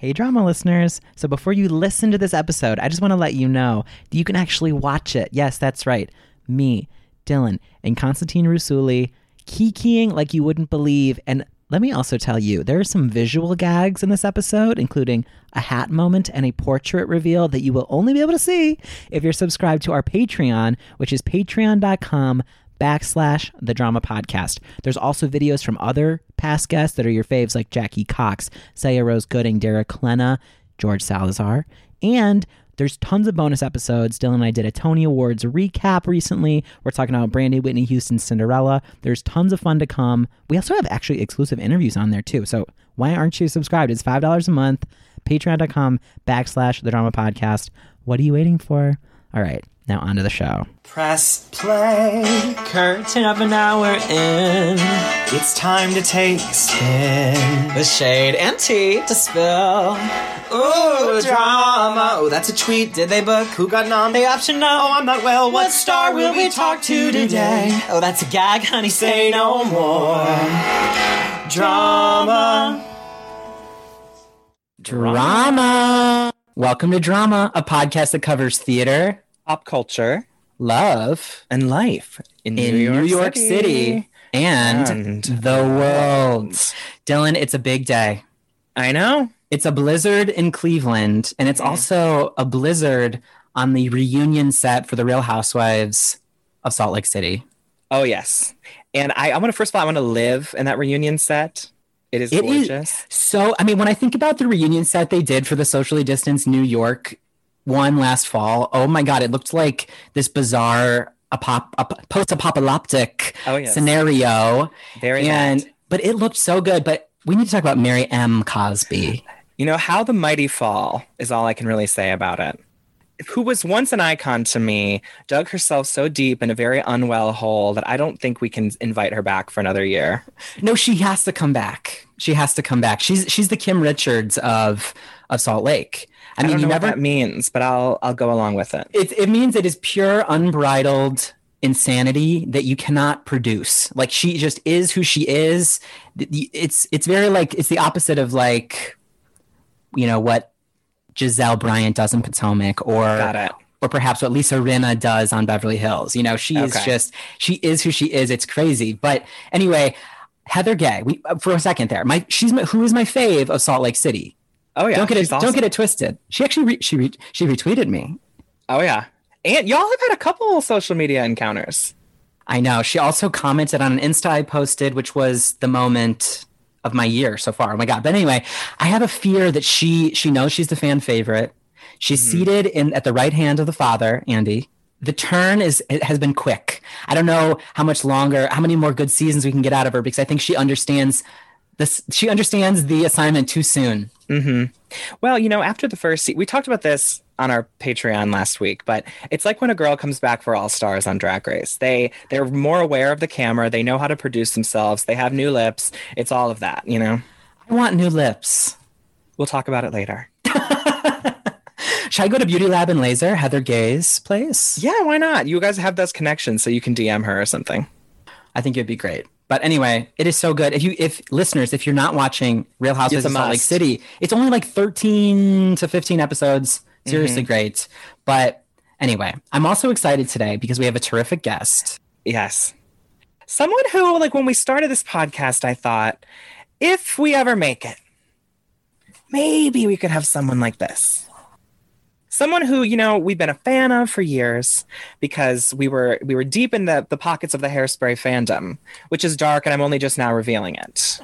Hey, drama listeners. So before you listen to this episode, I just want to let you know that you can actually watch it. Yes, that's right. Me, Dylan, and Constantine Rusuli kikiing like you wouldn't believe. And let me also tell you, there are some visual gags in this episode, including a hat moment and a portrait reveal that you will only be able to see if you're subscribed to our Patreon, which is patreon.com/The Drama Podcast. There's also videos from other past guests that are your faves, like Jackie Cox, Saya Rose Gooding, Derek Klena, George Salazar, and there's tons of bonus episodes. Dylan and I did a Tony Awards recap recently. We're talking about Brandy Whitney Houston's Cinderella. There's tons of fun to come. We also have actually exclusive interviews on there too. So why aren't you subscribed? It's $5 a month. Patreon.com/The Drama Podcast. What are you waiting for? All right. Now on to the show. Press play, curtain of an hour in. It's time to take a spin. With shade and tea to spill. Ooh, drama. Oh, that's a tweet. Did they book? Who got nom? They option no. Oh, I'm not well. What star will we talk to today? Oh, that's a gag, honey. Say no more. Drama. Drama. Welcome to Drama, a podcast that covers theater, Pop culture, love, and life in New York City. And the world. Dylan, it's a big day. I know. It's a blizzard in Cleveland, and it's also a blizzard on the reunion set for The Real Housewives of Salt Lake City. Oh, yes. And I want to, first of all, I want to live in that reunion set. It is gorgeous. So, I mean, when I think about the reunion set they did for the socially distanced New York one last fall, oh my God, it looked like this bizarre post-apocalyptic scenario. But it looked so good. But we need to talk about Mary M. Cosby. You know, how the mighty fall is all I can really say about it. Who was once an icon to me, dug herself so deep in a very unwell hole that I don't think we can invite her back for another year. No, she has to come back. She has to come back. She's the Kim Richards of Salt Lake. I mean, don't know what that means, but I'll go along with it. It means it is pure, unbridled insanity that you cannot produce. Like, she just is who she is. It's very like, it's the opposite of like, you know, what Giselle Bryant does in Potomac, or perhaps what Lisa Rinna does on Beverly Hills. You know, she is who she is. It's crazy. But anyway, Heather Gay, for a second there, who is my fave of Salt Lake City. Oh yeah, don't get it twisted. She actually she retweeted me. Oh yeah, and y'all have had a couple social media encounters. I know. She also commented on an Insta I posted, which was the moment of my year so far. Oh my God! But anyway, I have a fear that she knows she's the fan favorite. She's seated at the right hand of the father, Andy. The turn has been quick. I don't know how much longer, how many more good seasons we can get out of her, because I think she understands this. She understands the assignment too soon. Mm-hmm. Well, you know, after the first season, we talked about this on our Patreon last week, but it's like when a girl comes back for All Stars on Drag Race. They're more aware of the camera. They know how to produce themselves. They have new lips. It's all of that, you know? I want new lips. We'll talk about it later. Should I go to Beauty Lab and Laser, Heather Gay's place? Yeah, why not? You guys have those connections, so you can DM her or something. I think it'd be great. But anyway, it is so good. If listeners, if you're not watching Real Housewives of Salt Lake City, it's only like 13 to 15 episodes. Seriously great. But anyway, I'm also excited today because we have a terrific guest. Yes. Someone who, like, when we started this podcast, I thought, if we ever make it, maybe we could have someone like this. Someone who, you know, we've been a fan of for years because we were deep in the pockets of the Hairspray fandom, which is dark, and I'm only just now revealing it.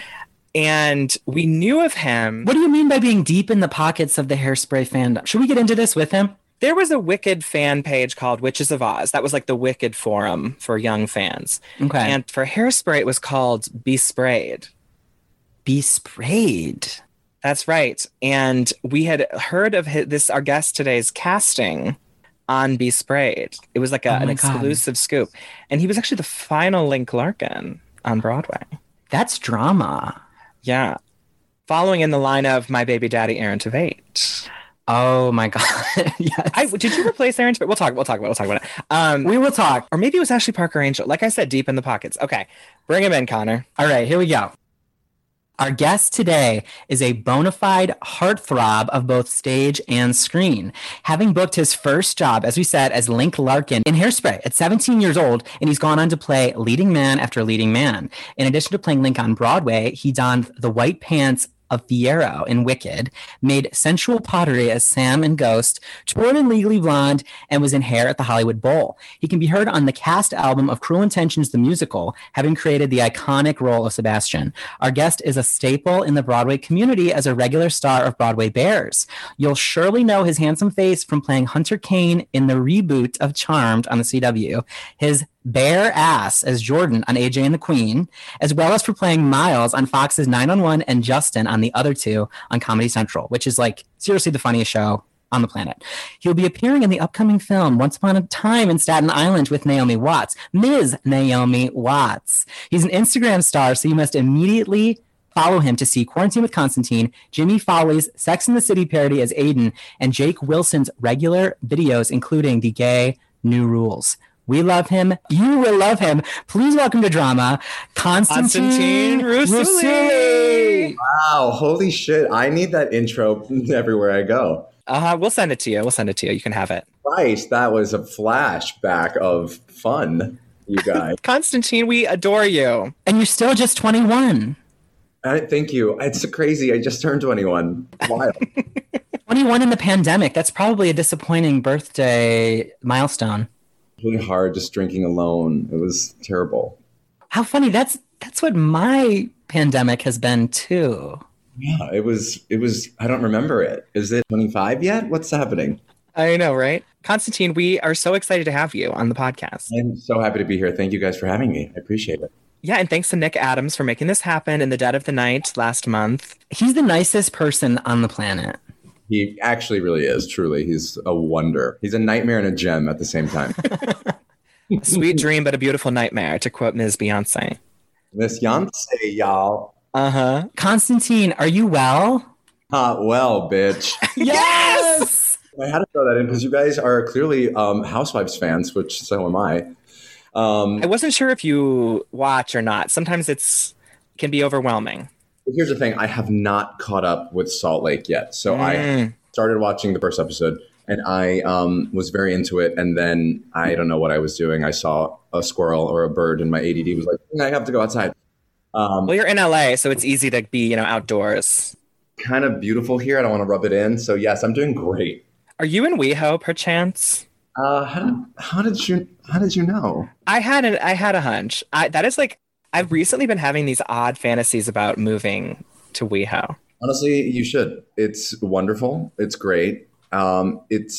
And we knew of him. What do you mean by being deep in the pockets of the Hairspray fandom? Should we get into this with him? There was a Wicked fan page called Witches of Oz. That was like the Wicked forum for young fans. Okay. And for Hairspray, it was called Be Sprayed. Be Sprayed. That's right. And we had heard of our guest today's casting on Be Sprayed. It was like an exclusive scoop. And he was actually the final Link Larkin on Broadway. That's drama. Yeah. Following in the line of My Baby Daddy, Aaron Tveit. Oh my God. Yes. Did you replace Aaron Tveit? We'll talk about it. We will talk. Or maybe it was actually Parker Angel. Like I said, deep in the pockets. Okay. Bring him in, Connor. All right, here we go. Our guest today is a bona fide heartthrob of both stage and screen, having booked his first job, as we said, as Link Larkin in Hairspray at 17 years old, and he's gone on to play leading man after leading man. In addition to playing Link on Broadway, he donned the white pants of Fiyero in Wicked, made sensual pottery as Sam in Ghost, toured in Legally Blonde, and was in Hair at the Hollywood Bowl. He can be heard on the cast album of Cruel Intentions the Musical, having created the iconic role of Sebastian. Our guest is a staple in the Broadway community as a regular star of Broadway Bears. You'll surely know his handsome face from playing Hunter Kane in the reboot of Charmed on the CW, his bare ass as Jordan on AJ and the Queen, as well as for playing Miles on Fox's 9-on-1 and Justin on the other two on Comedy Central, which is like seriously the funniest show on the planet. He'll be appearing in the upcoming film Once Upon a Time in Staten Island with Naomi Watts, Ms. Naomi Watts. He's an Instagram star, so you must immediately follow him to see Quarantine with Constantine, Jimmy Fowley's Sex and the City parody as Aiden, and Jake Wilson's regular videos, including the gay New Rules. We love him. You will love him. Please welcome to drama, Constantine Rusuli. Wow, holy shit. I need that intro everywhere I go. We'll send it to you. You can have it. Christ, that was a flashback of fun, you guys. Constantine, we adore you. And you're still just 21. Thank you. It's crazy. I just turned 21. Wild. 21 in the pandemic. That's probably a disappointing birthday milestone. Really hard just drinking alone. It was terrible. How funny. That's what my pandemic has been too. Yeah, it was I don't remember it. Is it 25 yet? What's happening? I know, right? Constantine, we are so excited to have you on the podcast. I'm so happy to be here. Thank you guys for having me. I appreciate it. Yeah, and thanks to Nick Adams for making this happen in the dead of the night last month. He's the nicest person on the planet. He actually really is, truly. He's a wonder. He's a nightmare and a gem at the same time. Sweet dream, but a beautiful nightmare, to quote Ms. Beyonce. Miss Beyonce, y'all. Uh-huh. Constantine, are you well? Well, bitch. Yes! I had to throw that in because you guys are clearly Housewives fans, which so am I. I wasn't sure if you watch or not. Sometimes it can be overwhelming. Here's the thing. I have not caught up with Salt Lake yet. So I started watching the first episode and I was very into it. And then I don't know what I was doing. I saw a squirrel or a bird and my ADD was like, I have to go outside. Well, you're in LA, so it's easy to be, outdoors. Kind of beautiful here. I don't want to rub it in. So yes, I'm doing great. Are you in WeHo, perchance? How did you know? I had a hunch. I've recently been having these odd fantasies about moving to WeHo. Honestly, you should. It's wonderful. It's great. It's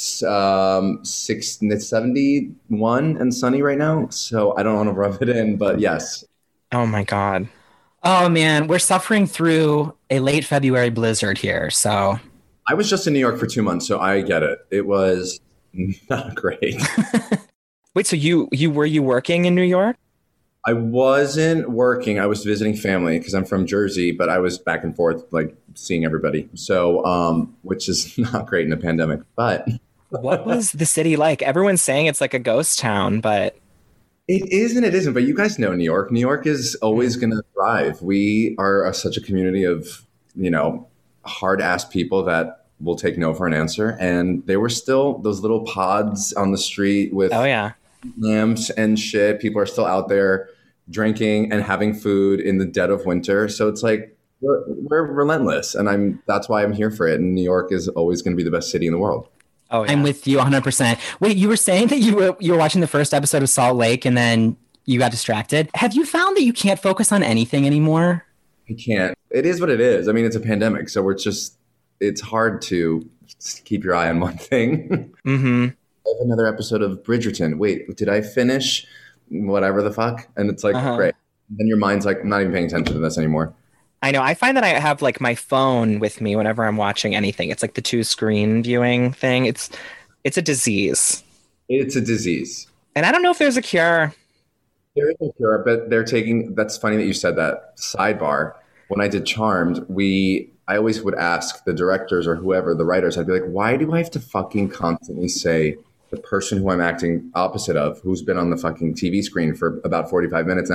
71 and sunny right now, so I don't want to rub it in, but yes. Oh my God. Oh man, we're suffering through a late February blizzard here, so. I was just in New York for 2 months, so I get it. It was not great. Wait, so you were working in New York? I wasn't working. I was visiting family because I'm from Jersey, but I was back and forth, like seeing everybody. So, which is not great in a pandemic, but. What was the city like? Everyone's saying it's like a ghost town, but. It is and it isn't, but you guys know New York. New York is always going to thrive. We are such a community of, hard-ass people that will take no for an answer. And there were still those little pods on the street with lamps and shit. People are still out there drinking and having food in the dead of winter. So it's like, we're relentless. And that's why I'm here for it. And New York is always going to be the best city in the world. Oh, yeah. I'm with you 100%. Wait, you were saying that you were watching the first episode of Salt Lake and then you got distracted. Have you found that you can't focus on anything anymore? I can't. It is what it is. I mean, it's a pandemic, so it's hard to keep your eye on one thing. Mm-hmm. I have another episode of Bridgerton. Wait, did I finish whatever the fuck? And it's like, great. Then your mind's like, I'm not even paying attention to this anymore. I know. I find that I have like my phone with me whenever I'm watching anything. It's like the 2-screen viewing thing. It's a disease. It's a disease. And I don't know if there's a cure. There is a cure, but that's funny that you said that. Sidebar. When I did Charmed, I always would ask the directors or whoever, the writers, I'd be like, why do I have to fucking constantly say the person who I'm acting opposite of, who's been on the fucking TV screen for about 45 minutes now,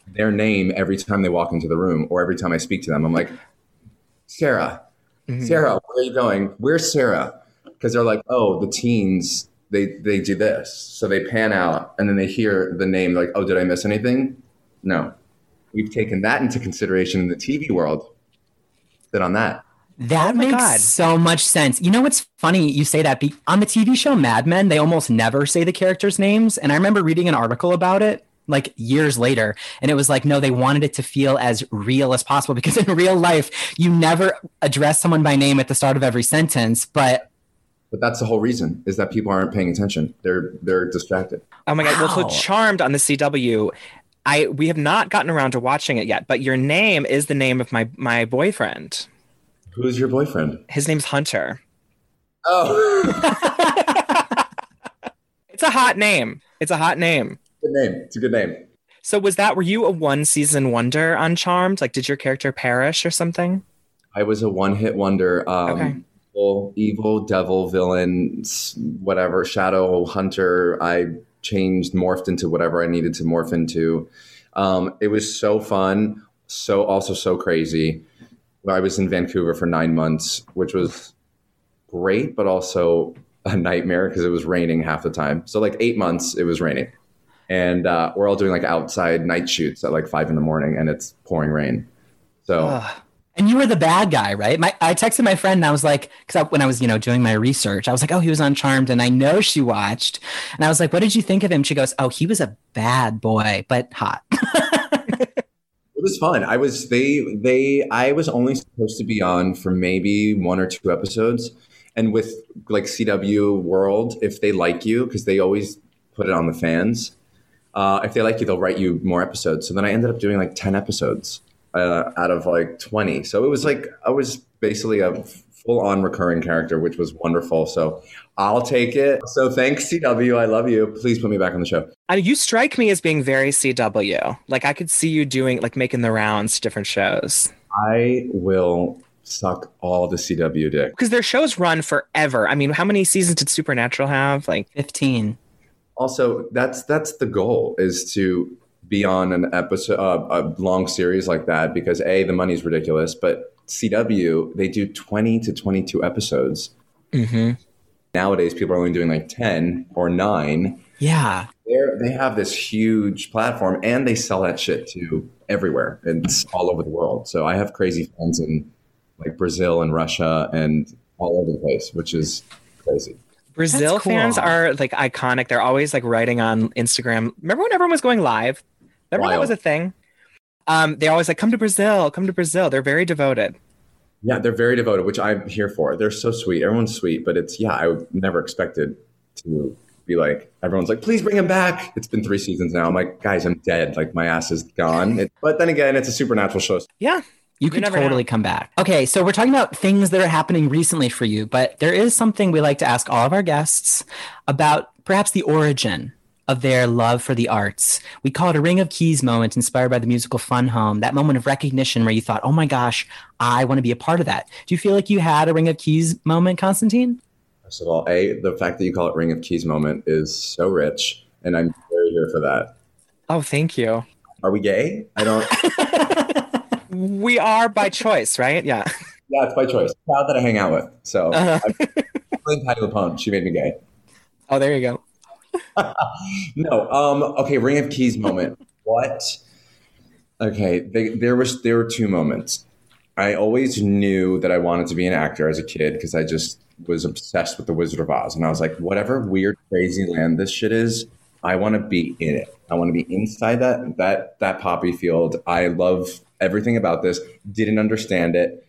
their name every time they walk into the room or every time I speak to them. I'm like, Sarah, Sarah, where are you going? Where's Sarah? Because they're like, oh, the teens, they do this. So they pan out and then they hear the name like, oh, did I miss anything? No. We've taken that into consideration in the TV world. Sit on that. That makes so much sense. You know what's funny? You say that on the TV show Mad Men, they almost never say the characters' names. And I remember reading an article about it like years later. And it was like, no, they wanted it to feel as real as possible because in real life, you never address someone by name at the start of every sentence. But that's the whole reason, is that people aren't paying attention. They're distracted. Oh my God. Well, so Charmed on the CW, we have not gotten around to watching it yet, but your name is the name of my boyfriend. Who's your boyfriend? His name's Hunter. Oh. It's a hot name. It's a hot name. Good name. It's a good name. So were you a one-season wonder on Charmed? Like, did your character perish or something? I was a one-hit wonder. Okay. Evil, devil, villain, whatever, shadow, hunter. I morphed into whatever I needed to morph into. It was so fun, also so crazy. I was in Vancouver for 9 months, which was great, but also a nightmare because it was raining half the time. So like 8 months, it was raining. And we're all doing like outside night shoots at like 5 a.m, and it's pouring rain. So, and you were the bad guy, right? I texted my friend and I was like, because when I was doing my research, I was like, oh, he was on Charmed, and I know she watched. And I was like, what did you think of him? She goes, oh, he was a bad boy, but hot. It was fun. I was only supposed to be on for maybe 1 or 2 episodes. And with like CW World, if they like you, because they always put it on the fans, if they like you, they'll write you more episodes. So then I ended up doing like 10 episodes out of like 20. So it was like, I was basically a full-on recurring character, which was wonderful. So I'll take it. So thanks, CW. I love you. Please put me back on the show. I mean, you strike me as being very CW. Like, I could see you doing, like, making the rounds to different shows. I will suck all the CW dick. Because their shows run forever. I mean, how many seasons did Supernatural have? Like 15. Also, that's the goal, is to be on an episode, a long series like that, because A, the money's ridiculous, but CW, they do 20 to 22 episodes. Mm-hmm. Nowadays, people are only doing like 10 or 9. Yeah. They have this huge platform, and they sell that shit to everywhere. It's all over the world. So I have crazy fans in like Brazil and Russia and all over the place, which is crazy. Brazil fans are like iconic. They're always like writing on Instagram. Remember when everyone was going live? Remember that was a thing? They always like, come to Brazil, come to Brazil. They're very devoted. Yeah, they're very devoted, which I'm here for. They're so sweet. Everyone's sweet, but I never expected to be like, everyone's like, please bring him back. It's been 3 seasons now. I'm like, guys, I'm dead. Like, my ass is gone. But then again, it's a Supernatural show. Yeah. You could totally come back. Okay, so we're talking about things that are happening recently for you, but there is something we like to ask all of our guests about, perhaps the origin of their love for the arts. We call it a Ring of Keys moment, inspired by the musical Fun Home, that moment of recognition where you thought, oh my gosh, I want to be a part of that. Do you feel like you had a Ring of Keys moment, Constantine? First of all, the fact that you call it Ring of Keys moment is so rich, and I'm very here for that. Oh, thank you. Are we gay? I don't... We are by choice, right? Yeah. Yeah, it's by choice. Crowd that I hang out with. So I'm playing Patty LuPone. She made me gay. Oh, there you go. No. Okay. Ring of Keys moment. What? Okay. There were 2 moments. I always knew that I wanted to be an actor as a kid because I just was obsessed with the Wizard of Oz, and I was like, whatever weird, crazy land this shit is, I want to be in it. I want to be inside that poppy field. I love everything about this. Didn't understand it.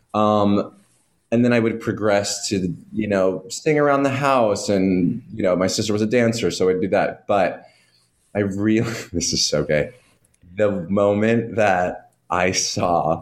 And then I would progress to, sing around the house, and, my sister was a dancer, so I'd do that. But I really, this is so gay. The moment that I saw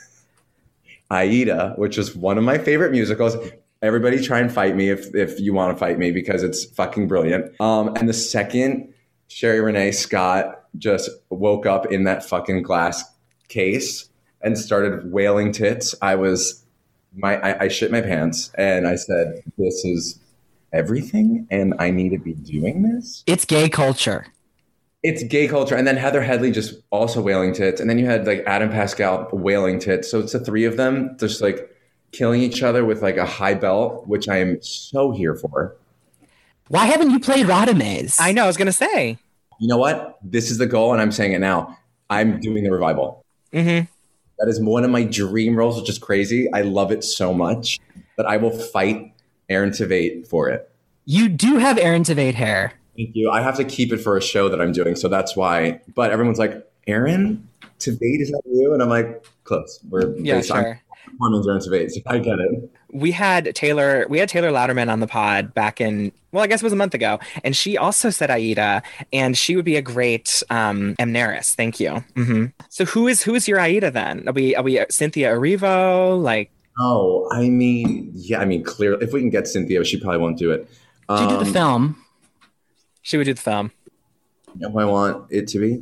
Aida, which is one of my favorite musicals, everybody try and fight me if you want to fight me, because it's fucking brilliant. And the second Sherry Renee Scott just woke up in that fucking glass case and started wailing tits, I shit my pants, and I said, this is everything, and I need to be doing this. It's gay culture. It's gay culture. And then Heather Headley just also wailing tits. And then you had like Adam Pascal wailing tits. So it's the three of them just like killing each other with like a high belt, which I am so here for. Why haven't you played Radames? I know, I was going to say. You know what? This is the goal, and I'm saying it now. I'm doing the revival. Mm-hmm. That is one of my dream roles, which is crazy. I love it so much that I will fight Aaron Tveit for it. You do have Aaron Tveit hair. Thank you. I have to keep it for a show that I'm doing, so that's why. But everyone's like, Aaron Tveit, is that you? And I'm like, close. Yeah, sure. I'm Aaron Tveit, so I get it. We had Taylor Louderman on the pod back in, well, I guess it was a month ago, and she also said Aida, and she would be a great Amneris. Thank you. Mm-hmm. So who is your Aida then? Are we Cynthia Erivo? Like, oh, I mean, clearly, if we can get Cynthia, she probably won't do it. She do the film. She would do the film. You know who I want it to be?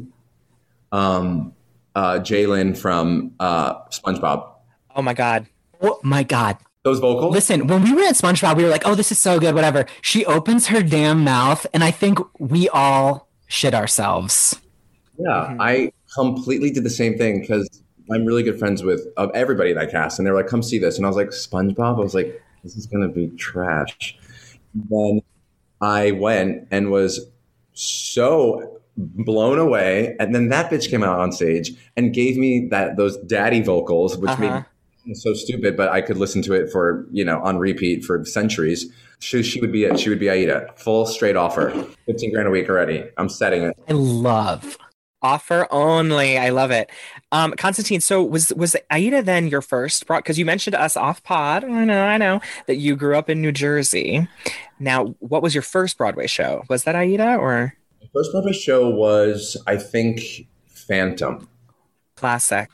Jalen from SpongeBob. Oh my god. Oh my god. Those vocals? Listen, when we were at SpongeBob, we were like, oh, this is so good, whatever. She opens her damn mouth, and I think we all shit ourselves. Yeah, Mm-hmm. I completely did the same thing because I'm really good friends with everybody in that cast. And they're like, come see this. And I was like, SpongeBob? I was like, this is going to be trash. And then I went and was so blown away. And then that bitch came out on stage and gave me those daddy vocals, which made so stupid, but I could listen to it for, on repeat for centuries. She would be it. She would be Aida. Full straight offer. 15 grand a week already. I'm setting it. I love. Offer only. I love it. Constantine, so was Aida then your first because you mentioned to us off pod, I know that you grew up in New Jersey. Now, what was your first Broadway show? Was that Aida or? The first Broadway show was, I think, Phantom. Classic.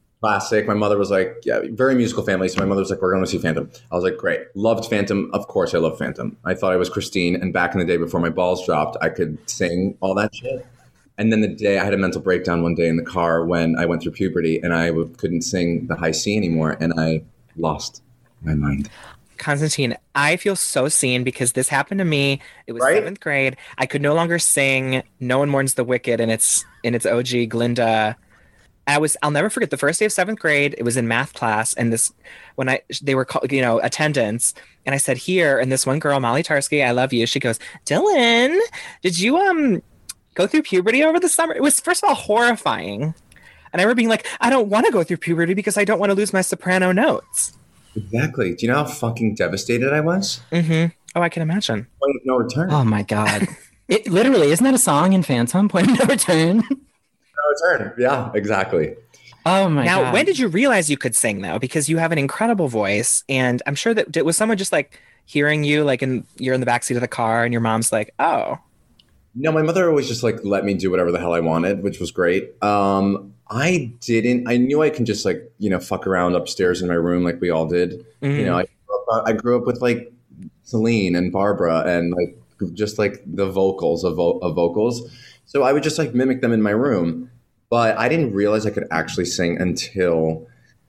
My mother was like, yeah, very musical family. So my mother was like, we're going to see Phantom. I was like, great. Loved Phantom. Of course I love Phantom. I thought I was Christine. And back in the day before my balls dropped, I could sing all that shit. And then the day I had a mental breakdown one day in the car when I went through puberty and I couldn't sing the high C anymore. And I lost my mind. Constantine, I feel so seen because this happened to me. It was 7th grade. I could no longer sing No One Mourns the Wicked in its OG Glinda. I'll never forget the first day of 7th grade. It was in math class, and they were called, attendance, and I said here, and this one girl, Molly Tarsky, I love you. She goes, Dylan, did you go through puberty over the summer? It was first of all horrifying, and I remember being like, I don't want to go through puberty because I don't want to lose my soprano notes. Exactly. Do you know how fucking devastated I was? Mm-hmm. Oh, I can imagine. Point of no return. Oh my god! It literally isn't that a song in Phantom? Point of no return. Return. Yeah, exactly. Oh my god. Now, when did you realize you could sing though? Because you have an incredible voice, and I'm sure that was someone just like hearing you, like you're in the backseat of the car, and your mom's like, "Oh." No, my mother always just like let me do whatever the hell I wanted, which was great. I knew I can just like fuck around upstairs in my room like we all did. Mm-hmm. I grew up with like Celine and Barbara and like just like the vocals of vocals. So I would just like mimic them in my room. But I didn't realize I could actually sing until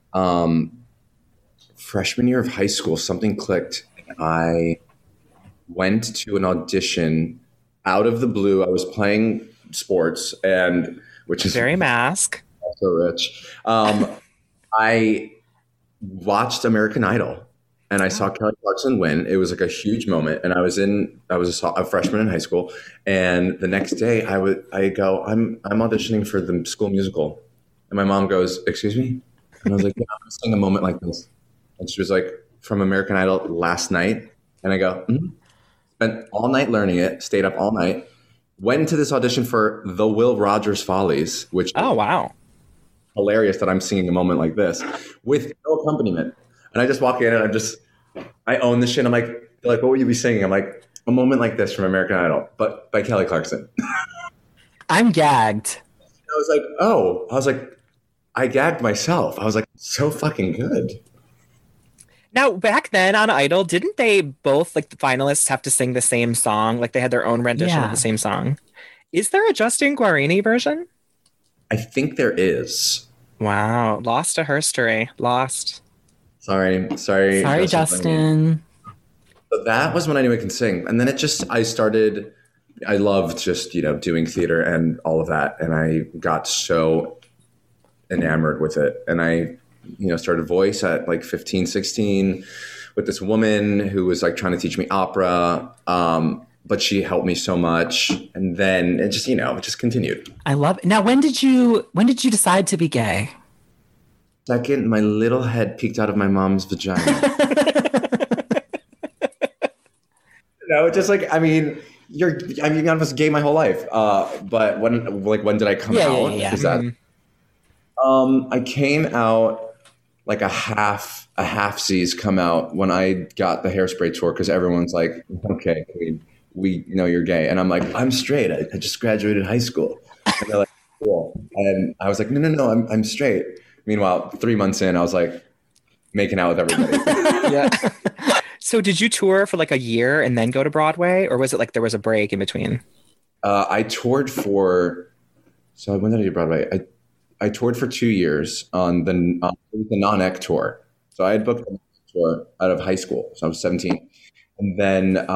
freshman year of high school. Something clicked. I went to an audition out of the blue. I was playing sports, and which is very mask. Also rich. I watched American Idol. And I saw Kelly Clarkson win. It was like a huge moment. And I was a freshman in high school. And the next day I go, I'm auditioning for the school musical. And my mom goes, excuse me? And I was like, yeah, I'm singing a moment like this. And she was like, from American Idol last night. And I go, mm-hmm. Spent all night learning it, stayed up all night, went into this audition for the Will Rogers Follies, which oh wow, hilarious that I'm singing a moment like this with no accompaniment. And I just walk in and I own this shit. I'm like, they're like, what would you be singing? I'm like, a moment like this from American Idol, but by Kelly Clarkson. I'm gagged. I was like, I gagged myself. I was like, so fucking good. Now, back then on Idol, didn't they both, like the finalists, have to sing the same song? Like they had their own rendition of the same song. Is there a Justin Guarini version? I think there is. Wow. Lost to herstory. Lost. Sorry, Justin. So that was when I knew I could sing. And then I started I loved just, doing theater and all of that. And I got so enamored with it. And I, started voice at like 15, 16 with this woman who was like trying to teach me opera. But she helped me so much. And then it just, it just continued. I love it. Now, when did you decide to be gay? Second, my little head peeked out of my mom's vagina. Just like, I mean, I was gay my whole life. But when did I come out? Yeah. Is that, I came out like a half-seas come out when I got the Hairspray tour, because everyone's like, okay, we know you're gay. And I'm like, I'm straight. I just graduated high school. And they're like, cool. And I was like, no, I'm straight. Meanwhile, 3 months in, I was like making out with everybody. Yeah. So did you tour for like a year and then go to Broadway, or was it like there was a break in between? I toured for, so when did I do Broadway? I toured for 2 years on the Non-Ec tour. So I had booked a tour out of high school. So I was 17. And then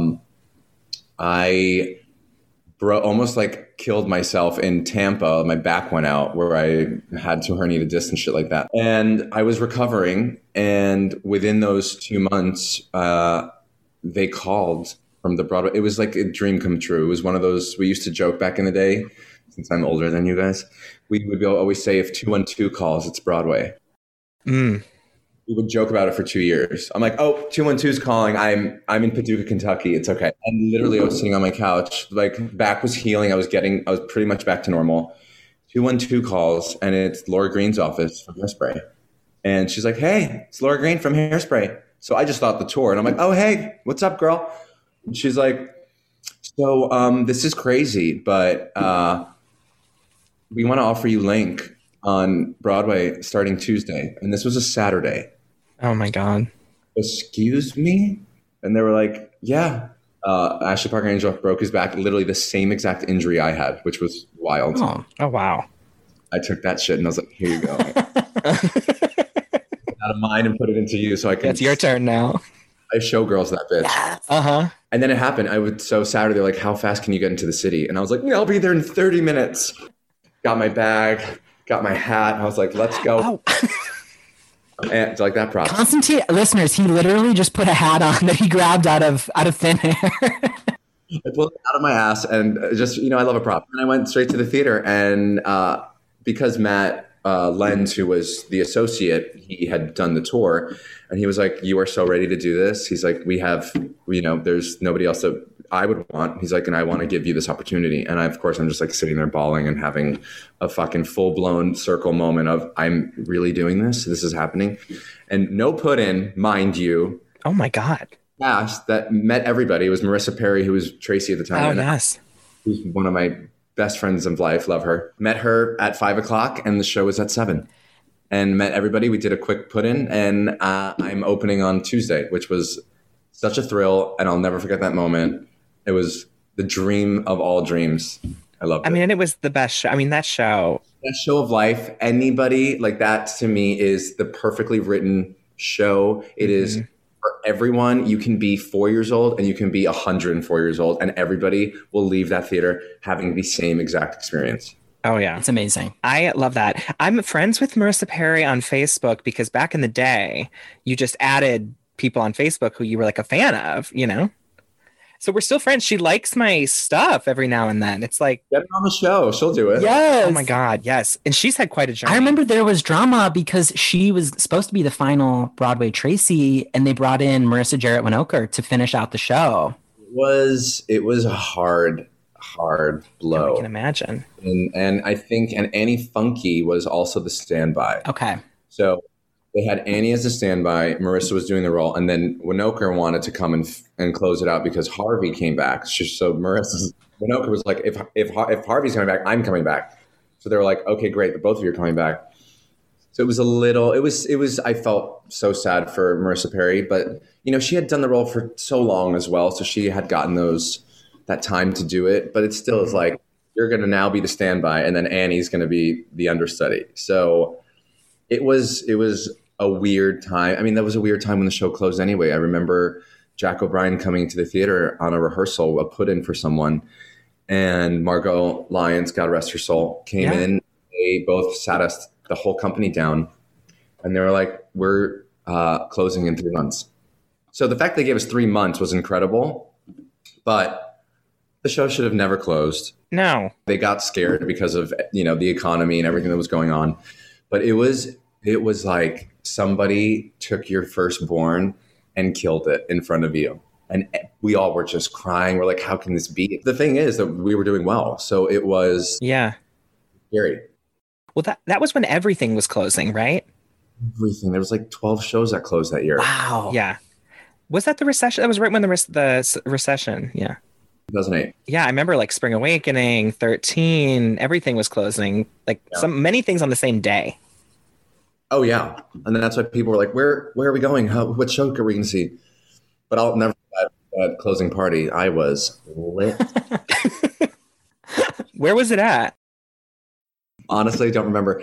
I almost like killed myself in Tampa. My back went out where I had to herniate a disc and shit like that. And I was recovering. And within those 2 months, they called from the Broadway. It was like a dream come true. It was one of those, we used to joke back in the day, since I'm older than you guys, we would always say, if 212 calls, it's Broadway. We would joke about it for 2 years. I'm like, oh, 212's calling. I'm in Paducah, Kentucky. It's okay. And literally I was sitting on my couch, like back was healing. I was pretty much back to normal. 212 calls, and it's Laura Green's office from Hairspray. And she's like, hey, it's Laura Green from Hairspray. So I just thought the tour, and I'm like, oh, hey, what's up, girl? And she's like, so this is crazy, but we want to offer you Link on Broadway starting Tuesday. And this was a Saturday. Oh my God. Excuse me? And they were like, yeah. Ashley Parker Angel broke his back, literally the same exact injury I had, which was wild. Oh wow. I took that shit and I was like, here you go. Out of mine and put it into you so I can. It's your turn now. I showgirls that bitch. Uh-huh. And then it happened. So Saturday, they're like, how fast can you get into the city? And I was like, I'll be there in 30 minutes. Got my bag, got my hat. And I was like, let's go. Oh. And it's like that prop. Constantine, listeners, he literally just put a hat on that he grabbed out of thin air. I pulled it out of my ass and just, I love a prop. And I went straight to the theater. And because Matt Lenz, who was the associate, he had done the tour. And he was like, you are so ready to do this. He's like, we have, there's nobody else that I would want. He's like, and I want to give you this opportunity. And of course, I'm just like sitting there bawling and having a fucking full-blown circle moment of, I'm really doing this. This is happening. And no put in, mind you. Oh my God. Cast that met everybody. It was Marissa Perry, who was Tracy at the time. Oh, yes. Who's one of my best friends of life. Love her. Met her at 5:00 and the show was at 7. And met everybody. We did a quick put in, and I'm opening on Tuesday, which was such a thrill. And I'll never forget that moment. It was the dream of all dreams. I loved it. I mean, it was the best show. I mean, that show of life. Anybody like that to me is the perfectly written show. It is for everyone. You can be 4 years old and you can be 104 years old, and everybody will leave that theater having the same exact experience. Oh, yeah. It's amazing. I love that. I'm friends with Marissa Perry on Facebook because back in the day, you just added people on Facebook who you were like a fan of, So we're still friends. She likes my stuff every now and then. It's like, get her on the show. She'll do it. Yes. Oh my God. Yes. And she's had quite a journey. I remember there was drama because she was supposed to be the final Broadway Tracy, and they brought in Marissa Jarrett Winokur to finish out the show. It was a hard blow. I can imagine. And I think, and Annie Funky was also the standby. Okay. So they had Annie as a standby. Marissa was doing the role. And then Winokur wanted to come and close it out because Harvey came back. So Winokur was like, if Harvey's coming back, I'm coming back. So they were like, okay, great. The both of you are coming back. So it was, I felt so sad for Marissa Perry, but she had done the role for so long as well. So she had gotten that time to do it, but it still is like, you're going to now be the standby and then Annie's going to be the understudy. So it was a weird time. I mean, that was a weird time when the show closed anyway. I remember Jack O'Brien coming to the theater on a rehearsal, a put in for someone. And Margot Lyons, God rest her soul, came in. They both sat us, the whole company, down. And they were like, we're closing in 3 months. So the fact they gave us 3 months was incredible. But the show should have never closed. No. They got scared because of, the economy and everything that was going on. But it was like somebody took your firstborn and killed it in front of you. And we all were just crying. We're like, how can this be? The thing is that we were doing well. So it was scary. Well, that was when everything was closing, right? Everything. There was like 12 shows that closed that year. Wow. Yeah. Was that the recession? That was right when the recession. Yeah. 2008. Yeah, I remember like Spring Awakening, 13, everything was closing. Like many things on the same day. Oh, yeah. And then that's why people were like, where are we going? What show are we going to see? But I'll never forget that closing party. I was lit. Where was it at? Honestly, I don't remember.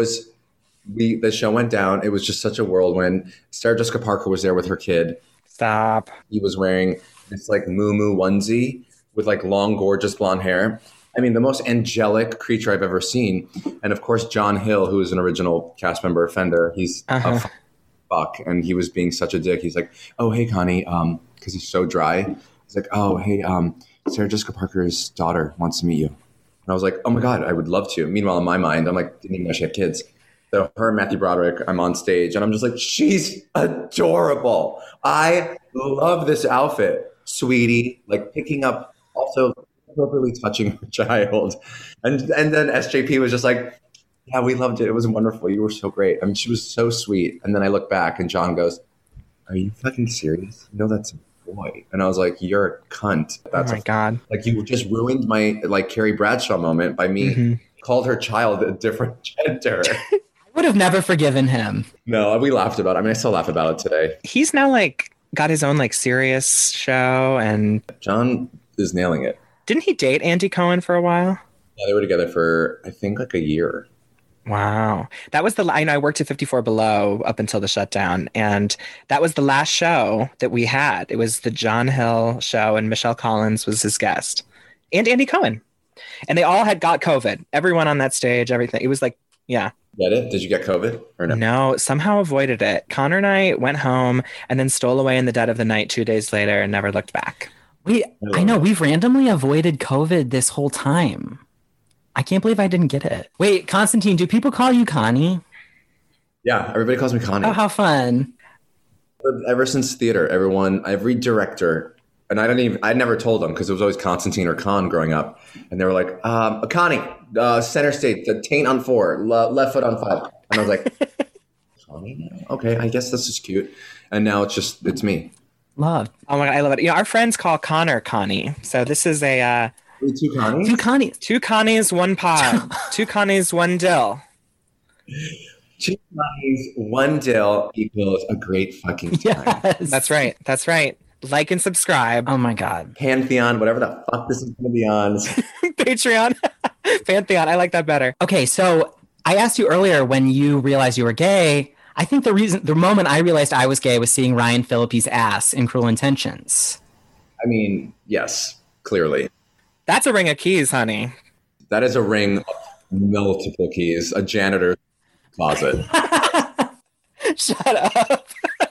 The show went down. It was just such a whirlwind. Sarah Jessica Parker was there with her kid. Stop. He was wearing this like moo onesie with like long, gorgeous blonde hair. I mean, the most angelic creature I've ever seen. And of course, John Hill, who is an original cast member of Fender, he's a fuck. And he was being such a dick. He's like, oh, hey, Connie, because he's so dry. He's like, oh, hey, Sarah Jessica Parker's daughter wants to meet you. And I was like, oh my God, I would love to. Meanwhile, in my mind, I'm like, didn't even know she had kids. So her and Matthew Broderick, I'm on stage and I'm just like, she's adorable. I love this outfit, sweetie, like picking up, also appropriately touching her child. And then SJP was just like, yeah, we loved it. It was wonderful. You were so great. I mean, she was so sweet. And then I look back and John goes, are you fucking serious? You know, that's a boy. And I was like, you're a cunt. That's oh my God. Like you just ruined my like Carrie Bradshaw moment by me called her child a different gender. I would have never forgiven him. No, we laughed about it. I mean, I still laugh about it today. He's now like got his own like serious show and John is nailing it. Didn't he date Andy Cohen for a while? Yeah, they were together for, I think, like a year. Wow. That was I worked at 54 Below up until the shutdown. And that was the last show that we had. It was the John Hill show and Michelle Collins was his guest. And Andy Cohen. And they all had got COVID. Everyone on that stage, everything. It was like, yeah. Get it? Did you get COVID or no? No, somehow avoided it. Connor and I went home and then stole away in the dead of the night 2 days later and never looked back. I know, we've randomly avoided COVID this whole time. I can't believe I didn't get it. Wait, Constantine, do people call you Connie? Yeah, everybody calls me Connie. Oh, how fun. Ever since theater, every director, and I never told them because it was always Constantine or Con growing up. And they were like, Connie, center stage, the taint on 4, left foot on 5. And I was like, Connie? Okay, I guess this is cute. And now it's me. Love. Oh my God, I love it. Our friends call Connor Connie. So this is a... Two Connies? Two Connies. 2 Connies, 1 pod. 2 Connies, 1 dill. 2 Connies, 1 dill equals a great fucking time. Yes. That's right. That's right. Like and subscribe. Oh my God. Pantheon, whatever the fuck this is going to be on. Patreon. Pantheon. I like that better. Okay, so I asked you earlier when you realized you were gay. I think the moment I realized I was gay was seeing Ryan Phillippe's ass in Cruel Intentions. I mean, yes, clearly. That's a ring of keys, honey. That is a ring of multiple keys, a janitor's closet. Shut up.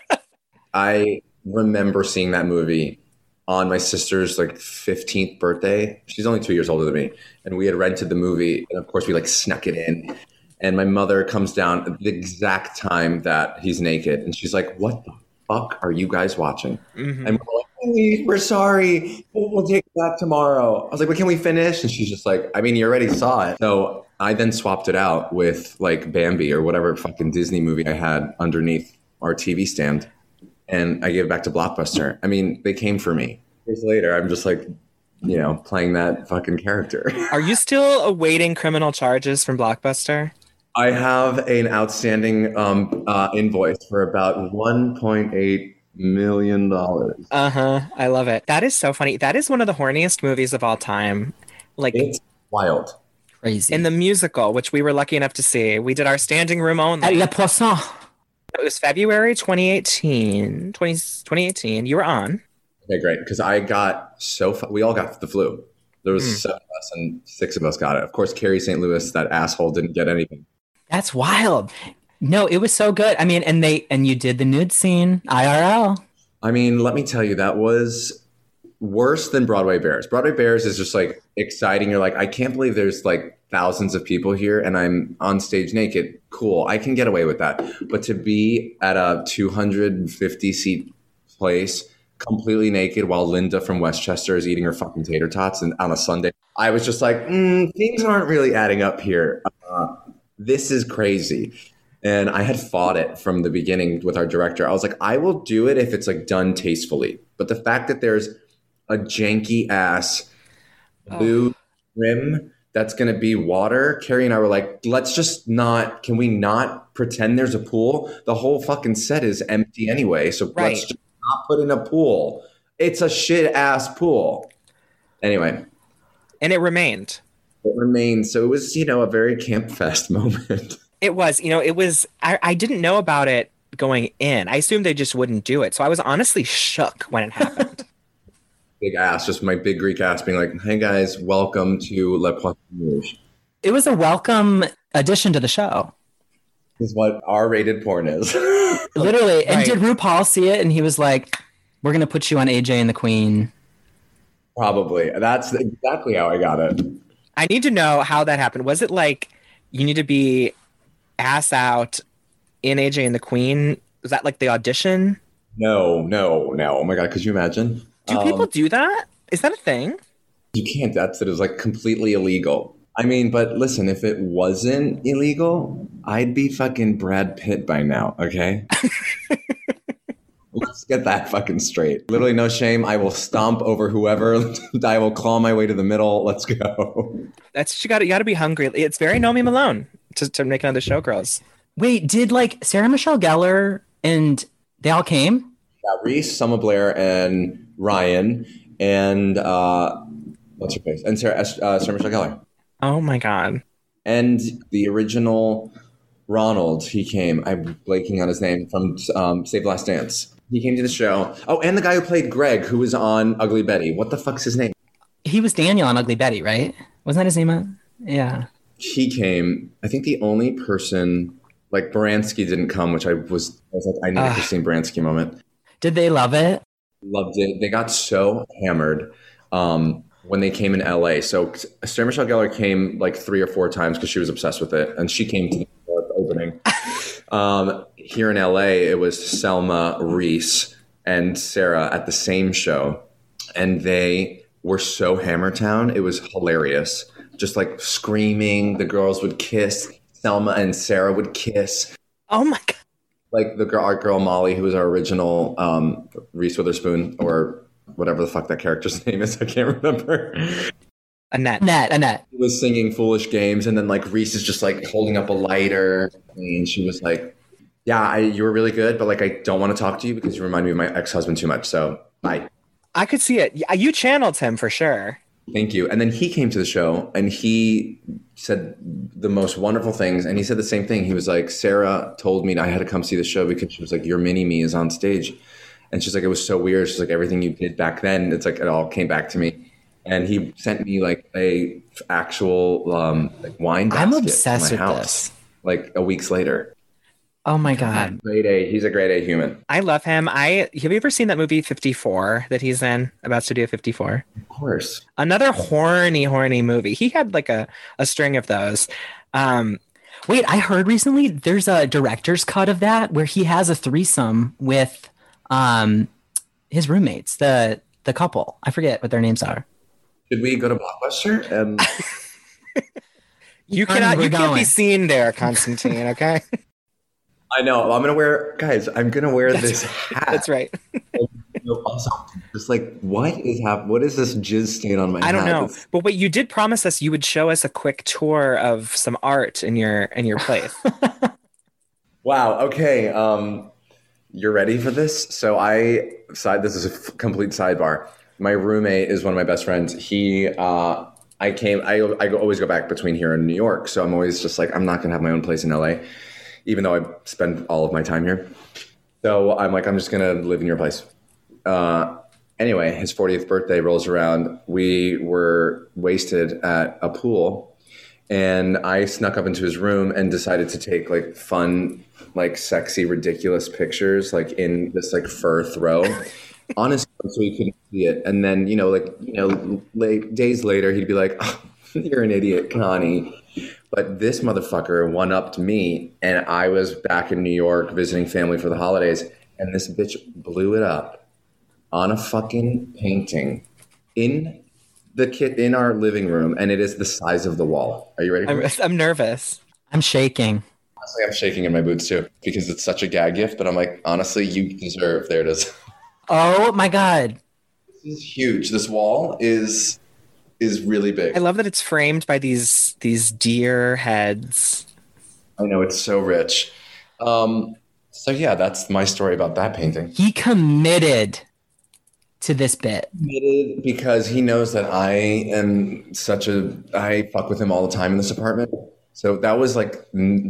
I remember seeing that movie on my sister's like 15th birthday. She's only 2 years older than me. And we had rented the movie. And of course we like snuck it in. And my mother comes down at the exact time that he's naked. And she's like, what the fuck are you guys watching? And we're like, hey, we're sorry. We'll take it back tomorrow. I was like, but can we finish? And she's just like, I mean, you already saw it. So I then swapped it out with like Bambi or whatever fucking Disney movie I had underneath our TV stand. And I gave it back to Blockbuster. I mean, they came for me. Years later, I'm just like, playing that fucking character. Are you still awaiting criminal charges from Blockbuster? I have an outstanding invoice for about $1.8 million. I love it. That is so funny. That is one of the horniest movies of all time. Like, it's wild. Crazy. In the musical, which we were lucky enough to see, we did our standing room only. Le Poisson. It was February 2018. You were on. Okay, great. Because I got we all got the flu. There was 7 of us and 6 of us got it. Of course, Carrie St. Louis, that asshole, didn't get anything. That's wild. No, it was so good. I mean, and you did the nude scene IRL. I mean, let me tell you, that was worse than Broadway Bears. Broadway Bears is just like exciting. You're like, I can't believe there's like thousands of people here and I'm on stage naked. Cool. I can get away with that. But to be at a 250 seat place completely naked while Linda from Westchester is eating her fucking tater tots and on a Sunday, I was just like, things aren't really adding up here. This is crazy. And I had fought it from the beginning with our director. I was like, I will do it if it's like done tastefully. But the fact that there's a janky ass blue rim that's going to be water. Carrie and I were like, can we not pretend there's a pool? The whole fucking set is empty anyway. So let's just not put in a pool. It's a shit ass pool. Anyway. And it remained. So it was, a very Camp Fest moment. It was, I didn't know about it going in. I assumed they just wouldn't do it. So I was honestly shook when it happened. Big ass, just my big Greek ass being like, hey guys, welcome to Le Poisson Rouge. It was a welcome addition to the show. This is what R-rated porn is. Literally. And did RuPaul see it? And he was like, we're going to put you on AJ and the Queen. Probably. That's exactly how I got it. I need to know how that happened. Was it like you need to be ass out in AJ and the Queen? Was that like the audition? No. Oh my God, could you imagine? Do people do that? Is that a thing? You can't. It was like completely illegal. I mean, but listen, if it wasn't illegal, I'd be fucking Brad Pitt by now, okay? Let's get that fucking straight. Literally no shame. I will stomp over whoever. I will claw my way to the middle. Let's go. That's what you got to be hungry. It's very Nomi Malone to make another Showgirls. Wait, did like Sarah Michelle Gellar and they all came? Yeah, Reese, Selma Blair, and Ryan, and what's her face? And Sarah Michelle Gellar. Oh my God. And the original Ronald, he came. I'm blanking on his name from Save the Last Dance. He came to the show. Oh, and the guy who played Greg, who was on Ugly Betty. What the fuck's his name? He was Daniel on Ugly Betty, right? Wasn't that his name? Yeah. He came. I think the only person, like Baranski didn't come, which I was like, I need a Christine Baranski moment. Did they love it? Loved it. They got so hammered when they came in LA. So Sarah Michelle Gellar came like 3 or 4 times because she was obsessed with it. And she came to the opening. Here in LA, it was Selma, Reese, and Sarah at the same show. And they were so Hammertown. It was hilarious. Just like screaming. The girls would kiss. Selma and Sarah would kiss. Oh my God. Like our girl Molly, who was our original Reese Witherspoon, or whatever the fuck that character's name is. I can't remember. Annette. She was singing Foolish Games, and then like Reese is just like holding up a lighter, and she was like, yeah, you were really good, but like I don't want to talk to you because you remind me of my ex-husband too much, so bye. I could see it. You channeled him for sure. Thank you. And then he came to the show and he said the most wonderful things. And he said the same thing. He was like, Sarah told me I had to come see the show because she was like, your mini me is on stage. And she's like, it was so weird. She's like, everything you did back then, it's like, it all came back to me. And he sent me like a actual like wine basket. I'm obsessed to my with house, this. like a week later. Oh my God. Grade A. He's a grade A human. I love him. Have you ever seen that movie 54 that he's in about Studio 54? Of course. Another horny movie. He had like a string of those. Wait, I heard recently there's a director's cut of that where he has a threesome with his roommates, the couple. I forget what their names are. Should we go to Blockbuster? And you can't be seen there, Constantine, okay? I know. I'm going to wear this hat. That's right. Also, just like, what is this jizz stain on my hat? I don't know. But wait, you did promise us you would show us a quick tour of some art in your place. Wow. Okay. You're ready for this? So this is a complete sidebar. My roommate is one of my best friends. I always go back between here and New York. So I'm always just like, I'm not going to have my own place in LA, even though I spend all of my time here. So I'm like, I'm just going to live in your place. Anyway, his 40th birthday rolls around. We were wasted at a pool, and I snuck up into his room and decided to take like fun, like sexy, ridiculous pictures, like in this like fur throw on his phone so he couldn't see it. And then, days later, he'd be like, oh, you're an idiot, Connie. But this motherfucker one-upped me, and I was back in New York visiting family for the holidays, and this bitch blew it up on a fucking painting in in our living room, and it is the size of the wall. Are you ready for it? I'm nervous. I'm shaking. Honestly, I'm shaking in my boots too because it's such a gag gift. But I'm like, honestly, you deserve. There it is. Oh my God. This is huge. This wall is really big. I love that it's framed by these deer heads. I know, it's so rich. So yeah, that's my story about that painting. He committed to this bit. Committed because he knows that I fuck with him all the time in this apartment. So that was like,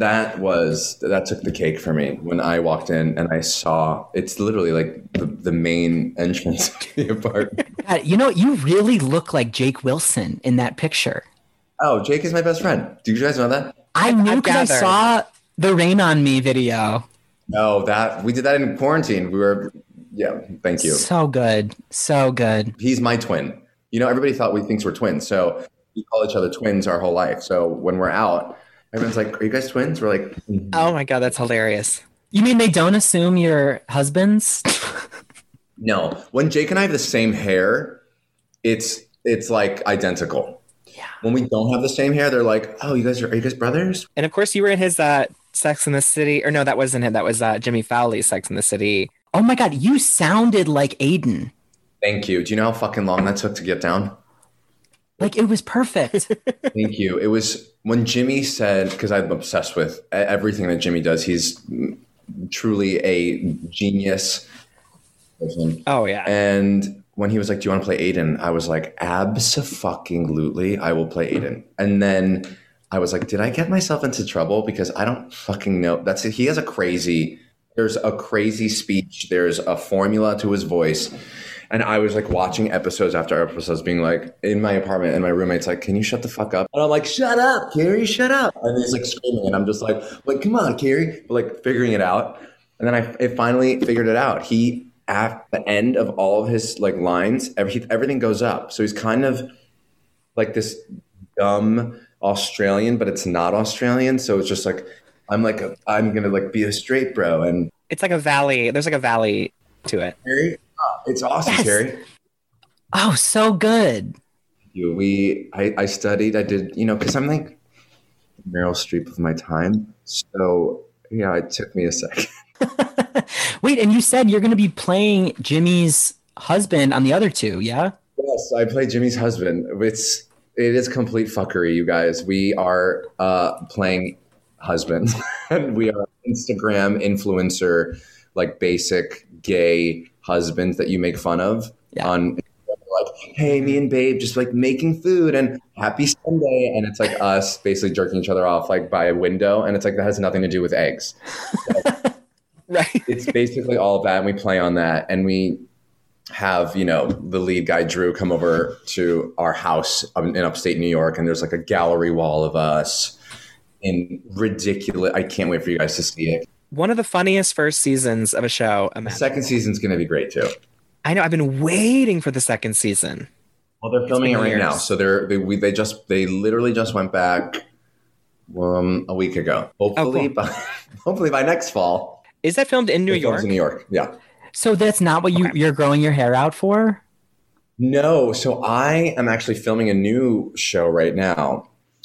that took the cake for me when I walked in and I saw, it's literally like the main entrance to the apartment. God, you really look like Jake Wilson in that picture. Oh, Jake is my best friend. Do you guys know that? I knew because I saw the Rain on Me video. No, we did that in quarantine. Thank you. So good. So good. He's my twin. Everybody thought we thinks we're twins. So we call each other twins our whole life. So when we're out, everyone's like, are you guys twins? We're like, mm-hmm. Oh my God, that's hilarious. You mean they don't assume you're husbands? No. When Jake and I have the same hair, it's like identical. Yeah. When we don't have the same hair, they're like, oh, are you guys brothers? And of course you were in his Sex in the City, or no, that wasn't him. That was Jimmy Fallon's Sex in the City. Oh my God, you sounded like Aiden. Thank you. Do you know how fucking long that took to get down? Like, it was perfect. Thank you. It was when Jimmy said, because I'm obsessed with everything that Jimmy does. He's truly a genius person. Oh, yeah. And when he was like, do you want to play Aiden? I was like, abso-fucking-lutely, I will play Aiden. And then I was like, did I get myself into trouble? Because I don't fucking know. He has there's a crazy speech. There's a formula to his voice. And I was like watching episodes after episodes being like in my apartment and my roommate's like, can you shut the fuck up? And I'm like, shut up, Carrie, shut up. And he's like screaming and I'm just like, come on, Carrie. But like figuring it out. And then I finally figured it out. He, at the end of all of his like lines, everything goes up. So he's kind of like this dumb Australian, but it's not Australian. So it's just like, I'm going to like be a straight bro. And it's like a valley. There's like a valley to it. Carrie, it's awesome, yes. Carrie. Oh, so good. I studied, I did, because I'm like Meryl Streep of my time. So yeah, it took me a second. Wait, and you said you're going to be playing Jimmy's husband on the other two, yeah? Yes, I play Jimmy's husband. It is complete fuckery, you guys. We are playing husbands, and we are Instagram influencer, like basic gay husbands that you make fun of on like, hey, me and babe just like making food and happy Sunday. And it's like us basically jerking each other off like by a window. And it's like, that has nothing to do with eggs. So right. It's basically all of that. And we play on that. And we have, the lead guy, Drew, come over to our house in upstate New York. And there's like a gallery wall of us in ridiculous. I can't wait for you guys to see it. One of the funniest first seasons of a show. The second season's going to be great too. I know. I've been waiting for the second season. Well, they're filming it right now. So they literally just went back a week ago. Hopefully, hopefully by next fall. Is that filmed in New York? In New York, yeah. So that's not what you're growing your hair out for? No. So I am actually filming a new show right now.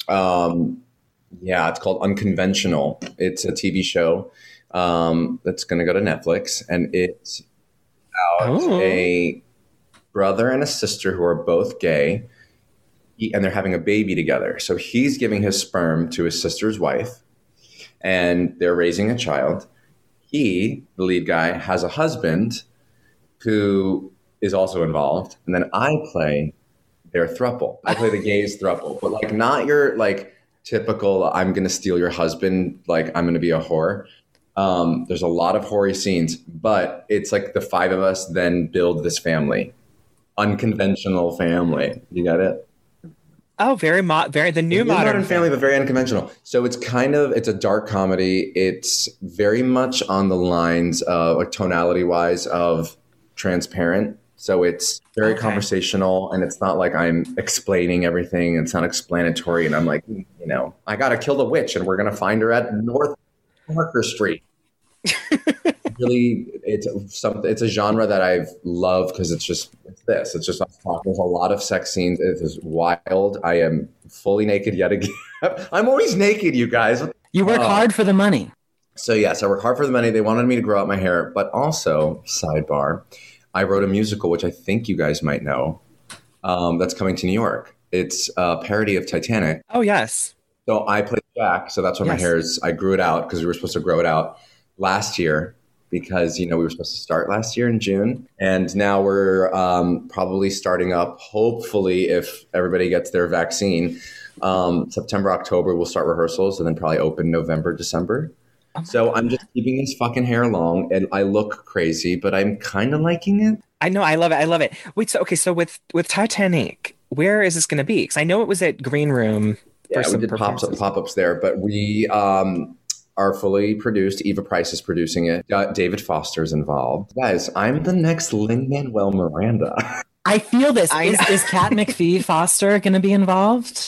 It's called Unconventional. It's a TV show that's going to go to Netflix, and it's about a brother and a sister who are both gay, and they're having a baby together. So he's giving his sperm to his sister's wife, and they're raising a child. He, the lead guy, has a husband who is also involved, and then I play their throuple. I play the gays throuple, but like not your like typical I'm going to steal your husband, like I'm going to be a whore. There's a lot of hoary scenes, but it's like the five of us then build this family. unconventional family. You got it? Oh, very the new modern family, but very unconventional. So it's a dark comedy. It's very much on the lines of, like, tonality wise, of Transparent. So it's very conversational, and it's not like I'm explaining everything. It's not explanatory, and I'm like, I got to kill the witch, and we're going to find her at North Parker Street. Really, it's a genre that I've loved because it's just us talking. There's a lot of sex scenes. It is wild. I am fully naked yet again. I'm always naked, you guys. You work hard for the money. So yes, I work hard for the money. They wanted me to grow out my hair, but also, sidebar, I wrote a musical, which I think you guys might know, that's coming to New York. It's a parody of Titanic. Oh, yes. So I played Jack. So that's why my hair is, I grew it out because we were supposed to grow it out last year because, we were supposed to start last year in June. And now we're probably starting up, hopefully, if everybody gets their vaccine, September, October, we'll start rehearsals and then probably open November, December. So I'm just keeping this fucking hair long, and I look crazy, but I'm kind of liking it. I know. I love it. Wait, so with Titanic, where is this going to be? Because I know it was at Green Room. Yeah, we did pop-ups there, but we are fully produced. Eva Price is producing it. David Foster's involved. Guys, I'm the next Lin-Manuel Miranda. I feel this. Is Kat McPhee Foster going to be involved?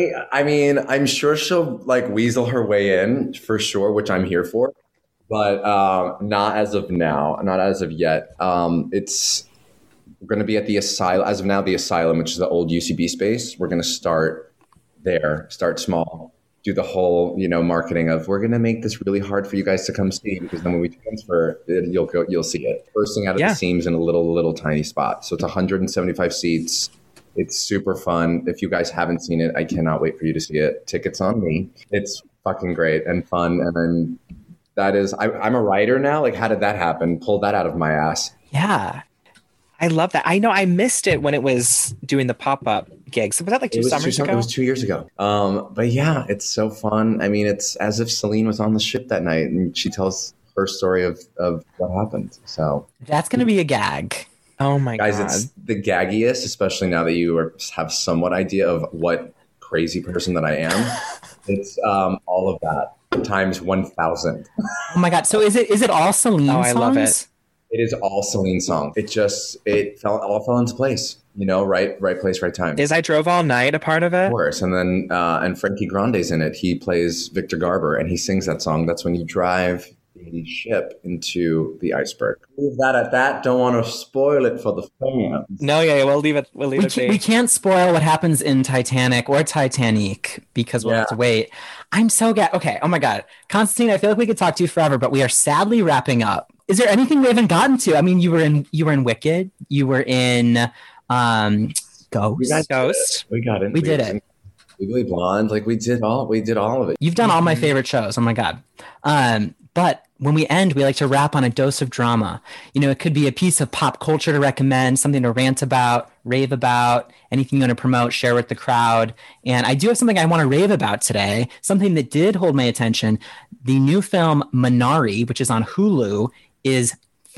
I mean, I'm sure she'll like weasel her way in for sure, which I'm here for, but not as of now, not as of yet. It's going to be at the Asylum. As of now, the Asylum, which is the old UCB space. We're going to start there, start small, do the whole, marketing of we're going to make this really hard for you guys to come see, because then when we transfer, you'll see it bursting out of the seams in a little tiny spot. So it's 175 seats. It's super fun. If you guys haven't seen it, I cannot wait for you to see it. Tickets on me. It's fucking great and fun. And then I'm a writer now. Like, how did that happen? Pulled that out of my ass. Yeah. I love that. I know I missed it when it was doing the pop-up gigs. Was that like 2 summers ago? It was 2 years ago. But yeah, it's so fun. I mean, it's as if Celine was on the ship that night and she tells her story of what happened. So that's going to be a gag. Oh my God. Guys, it's the gaggiest, especially now that you have somewhat idea of what crazy person that I am. It's all of that times 1,000. Oh my God. So is it all Celine songs? I love it. It is all Celine songs. It all fell into place, right place, right time. Is I Drove All Night a part of it? Of course. And then, and Frankie Grande's in it. He plays Victor Garber and he sings that song. That's when you drive the ship into the iceberg. Leave that at that. Don't want to spoil it for the fans. No, we'll leave it. We can't spoil what happens in Titanic or Titanic because we'll have to wait. I'm so okay. Oh my God, Constantine, I feel like we could talk to you forever, but we are sadly wrapping up. Is there anything we haven't gotten to? I mean, you were in Wicked. You were in Ghost. Ghost. We got it. We did it. Legally Blonde. Like we did all of it. You've done all my favorite shows. Oh my God. But when we end, we like to wrap on a dose of drama. It could be a piece of pop culture to recommend, something to rant about, rave about, anything you want to promote, share with the crowd. And I do have something I want to rave about today, something that did hold my attention. The new film Minari, which is on Hulu, is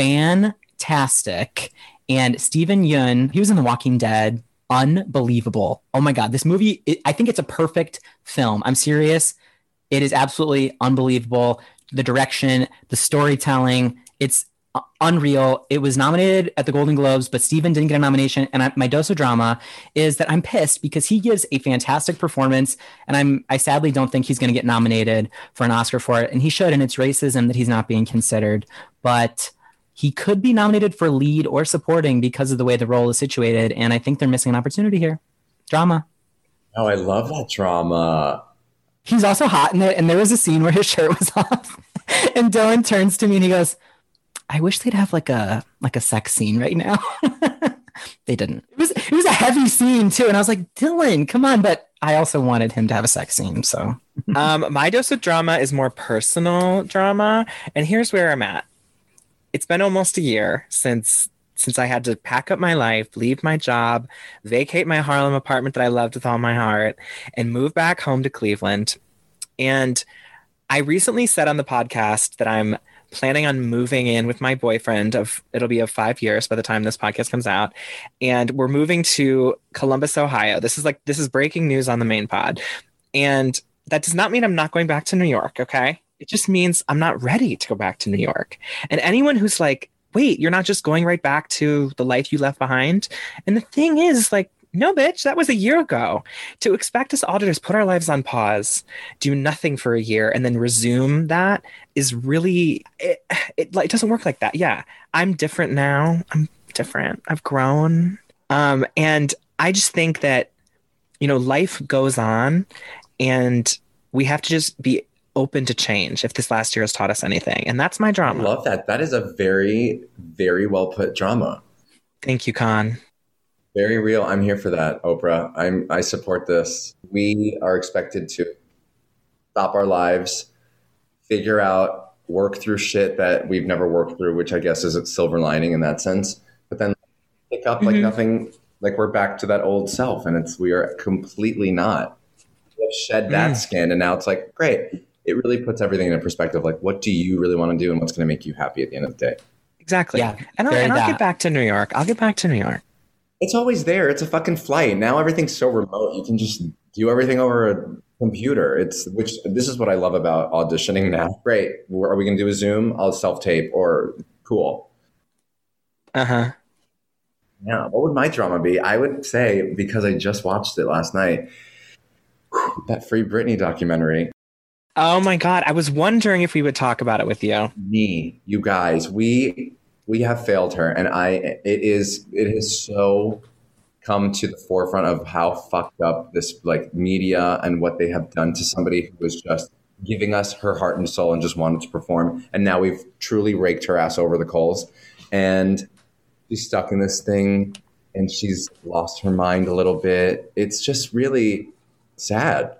fantastic. And Steven Yeun, he was in The Walking Dead. Unbelievable. Oh my God, this movie, I think it's a perfect film. I'm serious. It is absolutely unbelievable. The direction, the storytelling, it's unreal. It was nominated at the Golden Globes, but Steven didn't get a nomination. And my dose of drama is that I'm pissed because he gives a fantastic performance, and I sadly don't think he's going to get nominated for an Oscar for it. And he should, and it's racism that he's not being considered. But he could be nominated for lead or supporting because of the way the role is situated. And I think they're missing an opportunity here. Drama. Oh, I love that drama. He's also hot in it, and there was a scene where his shirt was off, and Dylan turns to me and he goes, "I wish they'd have like a sex scene right now." They didn't. It was a heavy scene too, and I was like, "Dylan, come on!" But I also wanted him to have a sex scene. So, my dose of drama is more personal drama, and here's where I'm at. It's been almost a year since I had to pack up my life, leave my job, vacate my Harlem apartment that I loved with all my heart, and move back home to Cleveland. And I recently said on the podcast that I'm planning on moving in with my boyfriend it'll be of 5 years by the time this podcast comes out. And we're moving to Columbus, Ohio. This is breaking news on the main pod. And that does not mean I'm not going back to New York, okay? It just means I'm not ready to go back to New York. And anyone who's like, wait, you're not just going right back to the life you left behind? And the thing is, like, no, bitch, that was a year ago. To expect us all to just put our lives on pause, do nothing for a year, and then resume that is really, it doesn't work like that. Yeah, I'm different now. I'm different. I've grown. And I just think that, life goes on, and we have to just be open to change if this last year has taught us anything. And that's my drama. I love that. That is a very, very well put drama. Thank you, Con. Very real. I'm here for that, Oprah. I support this. We are expected to stop our lives, figure out, work through shit that we've never worked through, which I guess is a silver lining in that sense. But then pick up like nothing, like we're back to that old self, and we are completely not. We have shed that skin, and now it's like, great. It really puts everything in perspective. Like, what do you really want to do, and what's going to make you happy at the end of the day? Exactly. Yeah, and I'll get back to New York. It's always there. It's a fucking flight. Now everything's so remote. You can just do everything over a computer. This is what I love about auditioning now. Great. Are we going to do a Zoom? I'll self-tape, or cool. Uh-huh. Yeah. What would my drama be? I would say, because I just watched it last night, that Free Britney documentary. Oh my God. I was wondering if we would talk about it with you. You guys, we have failed her, and it has so come to the forefront of how fucked up this like media and what they have done to somebody who was just giving us her heart and soul and just wanted to perform. And now we've truly raked her ass over the coals, and she's stuck in this thing, and she's lost her mind a little bit. It's just really sad.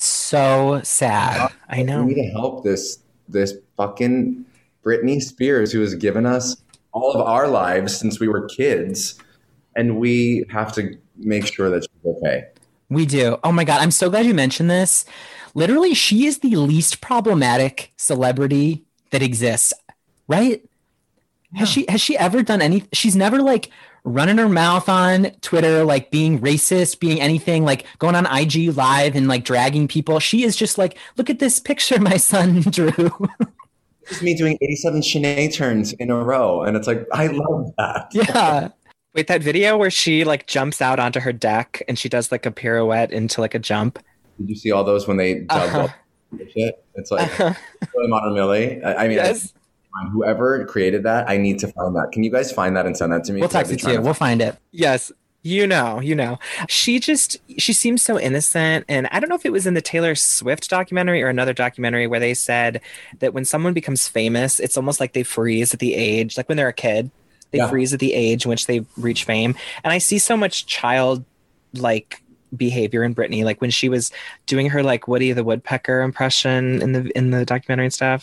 So sad. I know. We need to help this fucking Britney Spears, who has given us all of our lives since we were kids, and we have to make sure that she's okay. We do. Oh my God, I'm so glad you mentioned this. Literally, she is the least problematic celebrity that exists, right? Yeah. Has she ever done anything? She's never like running her mouth on Twitter, like being racist, being anything, like going on IG Live and like dragging people. She is just like, look at this picture my son drew. It's me doing 87 Sinead turns in a row, and it's like, I love that. Yeah. Wait, that video where she like jumps out onto her deck and she does like a pirouette into like a jump. Did you see all those when they dubbed up the shit? It's like Modern Millie. I mean, yes. Whoever created that, I need to find that. Can you guys find that and send that to me? We'll text it to you. We'll find it. Yes. You know. She seems so innocent. And I don't know if it was in the Taylor Swift documentary or another documentary where they said that when someone becomes famous, it's almost like they freeze at the age, like when they're a kid, they freeze at the age in which they reach fame. And I see so much child-like behavior in Britney, like when she was doing her like Woody the Woodpecker impression in the documentary and stuff.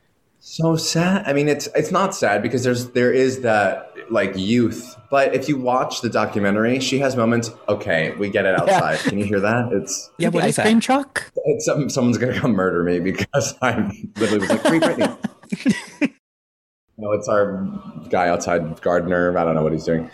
So sad. I mean, it's not sad because there is that like youth, but if you watch the documentary, she has moments. Okay, we get it outside. Can you hear that? It's the ice cream truck. It's someone's gonna come murder me because I literally was like, Free Britney. No, it's our guy outside, Gardner. I don't know what he's doing,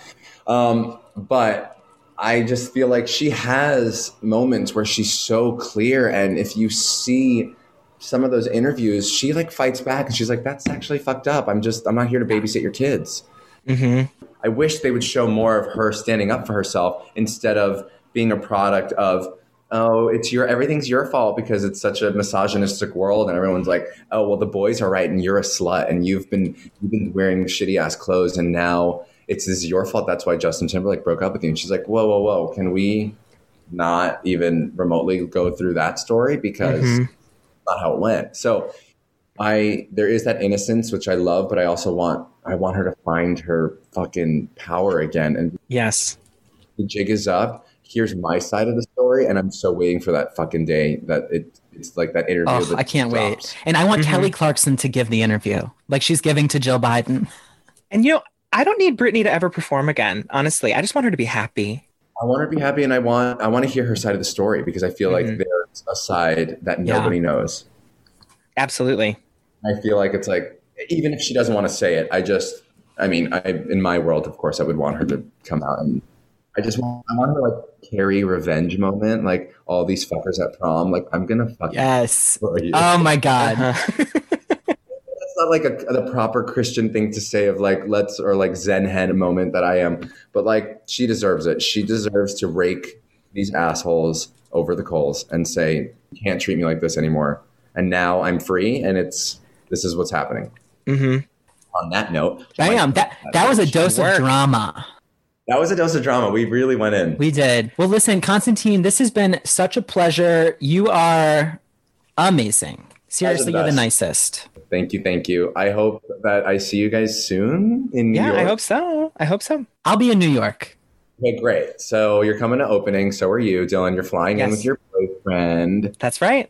but I just feel like she has moments where she's so clear, and if you see some of those interviews, she like fights back and she's like, that's actually fucked up. I'm not here to babysit your kids. Mm-hmm. I wish they would show more of her standing up for herself instead of being a product of, oh, everything's your fault because it's such a misogynistic world. And everyone's like, oh, well, the boys are right. And you're a slut. And you've been wearing shitty ass clothes. And now this is your fault. That's why Justin Timberlake broke up with you. And she's like, whoa, whoa, whoa. Can we not even remotely go through that story? Because not how it went. So there is that innocence, which I love, but I also want her to find her fucking power again. And yes, the jig is up. Here's my side of the story. And I'm so waiting for that fucking day that it's like that interview. Oh, I can't wait. And I want Kelly Clarkson to give the interview like she's giving to Jill Biden. And I don't need Britney to ever perform again. Honestly, I just want her to be happy. I want her to be happy, and I want to hear her side of the story because I feel like there's a side that nobody knows. Absolutely. I feel like it's like even if she doesn't want to say it, I mean, in my world, of course, I would want her to come out, and I want her to like carry revenge moment, like all these fuckers at prom, like I'm gonna fucking Yes. destroy you. Oh my God. That's not like the proper Christian thing to say of like or like Zen hen moment that I am, but like she deserves it. She deserves to rake these assholes over the coals and say, "You can't treat me like this anymore." And now I'm free, and this is what's happening. Mm-hmm. On that note, Damn, that was a dose of drama. That was a dose of drama. We really went in. We did. Well, listen, Constantine, this has been such a pleasure. You are amazing. Seriously, you're the nicest. Thank you. Thank you. I hope that I see you guys soon in New York. I hope so. I'll be in New York. Okay, great. So you're coming to opening. So are you, Dylan. You're flying in with your boyfriend. That's right.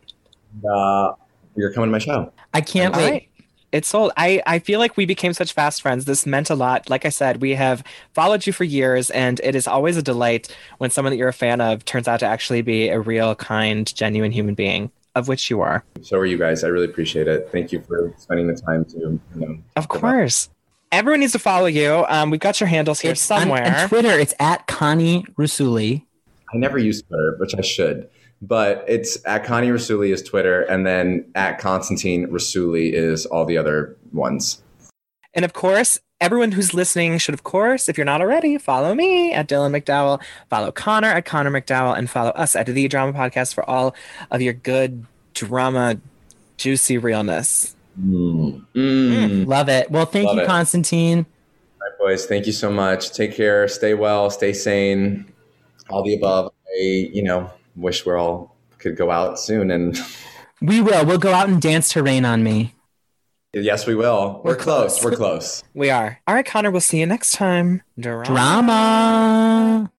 You're coming to my show. I can't wait. Right. It's sold. I feel like we became such fast friends. This meant a lot. Like I said, we have followed you for years, and it is always a delight when someone that you're a fan of turns out to actually be a real, kind, genuine human being, of which you are. So are you guys. I really appreciate it. Thank you for spending the time to, Of course. Everyone needs to follow you. We've got your handles here somewhere. On Twitter, it's at Connie Rusuli. I never use Twitter, which I should. But it's at Connie Rasuli is Twitter, and then at Constantine Rasuli is all the other ones. And of course, everyone who's listening should, of course, if you're not already, follow me at Dylan McDowell, follow Connor at Connor McDowell, and follow us at The Drama Podcast for all of your good drama, juicy realness. Love it. Well, thank you, Constantine. All right, boys. Thank you so much. Take care. Stay well. Stay sane. All the above. Wish we all could go out soon, and we will. We'll go out and dance to Rain on Me. Yes, we will. We're close. We're close. We are. All right, Connor. We'll see you next time. Drama.